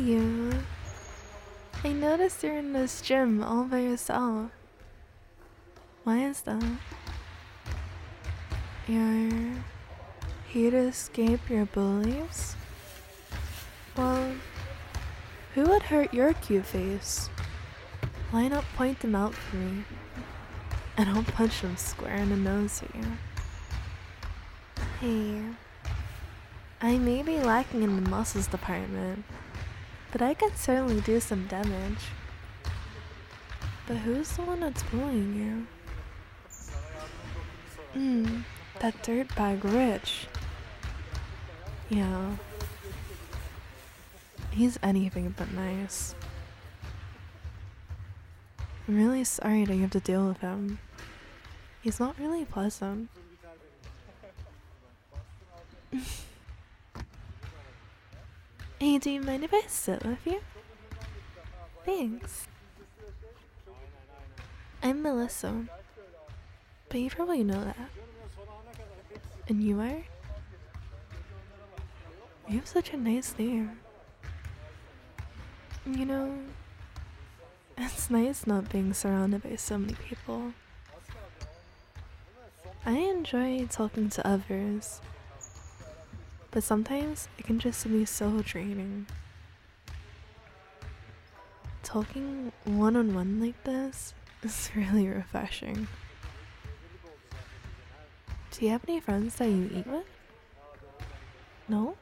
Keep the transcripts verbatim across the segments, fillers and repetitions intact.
you. I noticed you're in this gym all by yourself. Why is that? You're here to escape your bullies? Well, who would hurt your cute face? Why not point them out for me? And I'll punch them square in the nose for you. Hey, I may be lacking in the muscles department, but I can certainly do some damage. But who's the one that's bullying you? Hmm, that dirtbag Rich. Yeah. He's anything but nice. I'm really sorry that you have to deal with him. He's not really pleasant. Hey, do you mind if I sit with you? Thanks. I'm Melissa. But you probably know that. And you are? You have such a nice name. You know, it's nice not being surrounded by so many people. I enjoy talking to others, but sometimes it can just be so draining. Talking one-on-one like this is really refreshing. Do you have any friends that you eat with? No?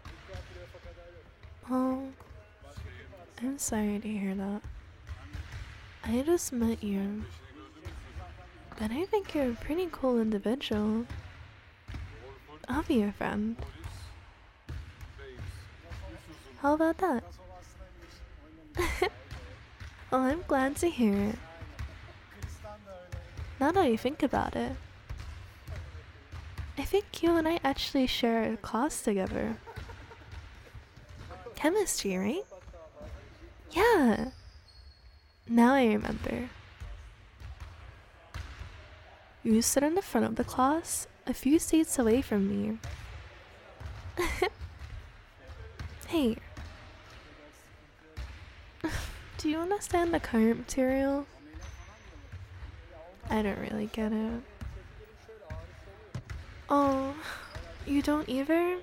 Oh, I'm sorry to hear that. I just met you, but I think you're a pretty cool individual. I'll be your friend. How about that? Well, I'm glad to hear it. Now that I think about it, I think you and I actually share a class together. Chemistry, right? Yeah. Now I remember. You sit in the front of the class, a few seats away from me. Hey. Do you understand the current material? I don't really get it. Oh, you don't either?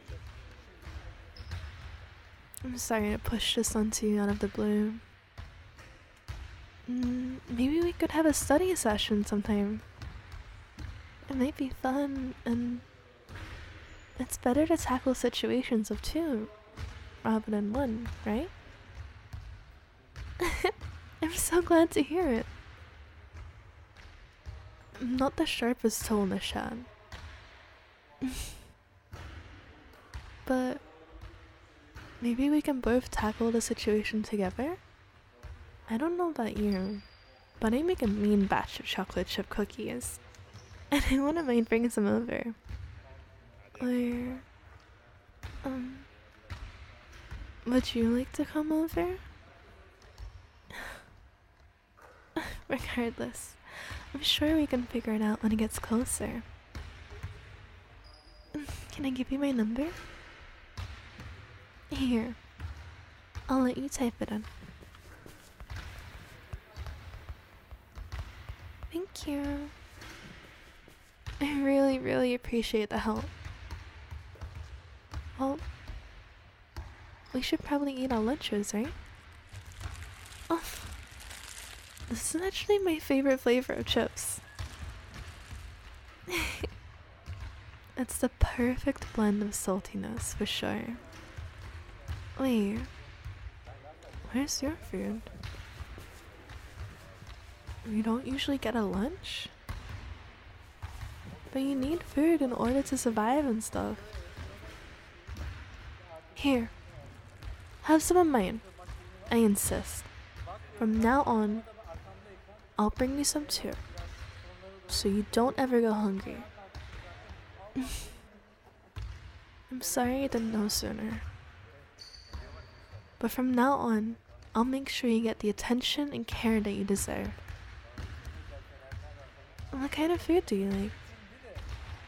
I'm sorry to push this onto you out of the blue. Mm, maybe we could have a study session sometime. It might be fun, and it's better to tackle situations of two rather than one, right? I'm so glad to hear it. I'm not the sharpest tool in the shed. But maybe we can both tackle the situation together? I don't know about you, but I make a mean batch of chocolate chip cookies. And I wouldn't mind bringing some over. Or, um, would you like to come over? Regardless, I'm sure we can figure it out when it gets closer. Can I give you my number? Here, I'll let you type it in. Thank you. I really, really appreciate the help. Well, we should probably eat our lunches, right? Oh, this is actually my favorite flavor of chips. It's the perfect blend of saltiness, for sure. Wait, where's your food? You don't usually get a lunch? But you need food in order to survive and stuff. Here, have some of mine. I insist. From now on, I'll bring you some too, so you don't ever go hungry. I'm sorry I didn't know sooner. But from now on, I'll make sure you get the attention and care that you deserve. What kind of food do you like?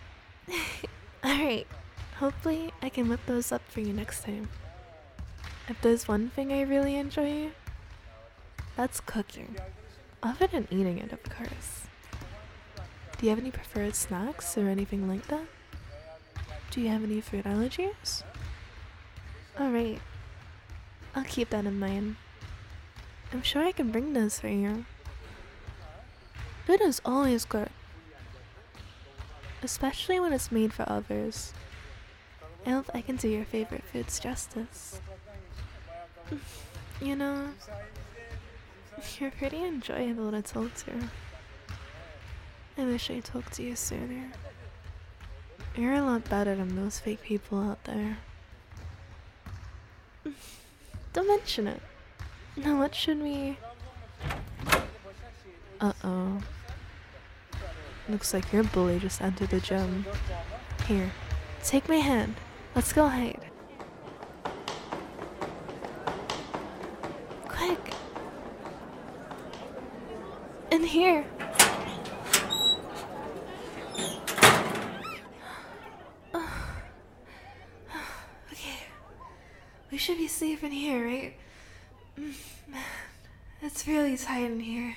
Alright, hopefully I can whip those up for you next time. If there's one thing I really enjoy, that's cooking. Other than eating it, of course. Do you have any preferred snacks or anything like that? Do you have any food allergies? Alright, I'll keep that in mind. I'm sure I can bring those for you. Food is always good. Especially when it's made for others. I hope I can do your favorite foods justice. You know, you're pretty enjoyable to talk to. I wish I talked to you sooner. You're a lot better than most fake people out there. Don't mention it. Now what should we... Uh-oh. Looks like your bully just entered the gym. Here, take my hand. Let's go hide. Quick! In here! Okay. We should be safe in here, right? Man, it's really tight in here.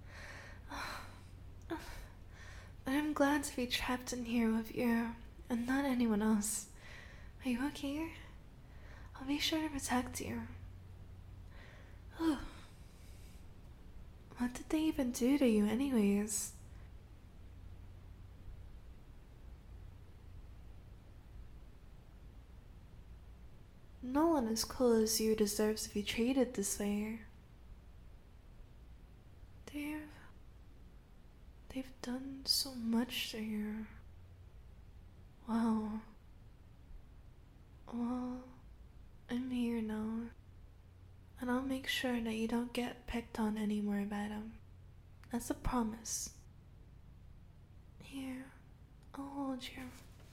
But I'm glad to be trapped in here with you and not anyone else. Are you okay? I'll be sure to protect you. Oh. What did they even do to you anyways? No one as cool as you deserves to be treated this way. They've... They've done so much to you. Wow. Well, I'm here now. And I'll make sure that you don't get picked on anymore by them. That's a promise. Here, I'll hold you.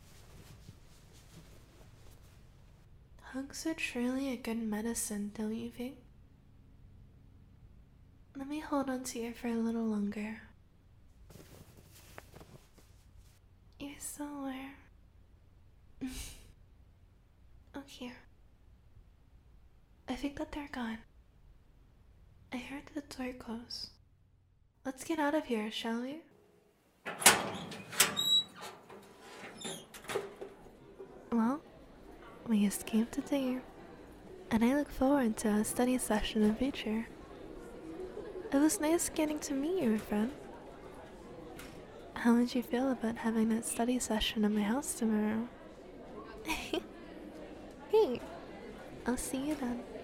Hugs are truly a good medicine, don't you think? Let me hold on to you for a little longer. You're so warm. Okay. I think that they're gone. I heard the door close. Let's get out of here, shall we? Well, we escaped today, and I look forward to a study session in the future. It was nice getting to meet you, friend. How would you feel about having that study session at my house tomorrow? Hey, I'll see you then.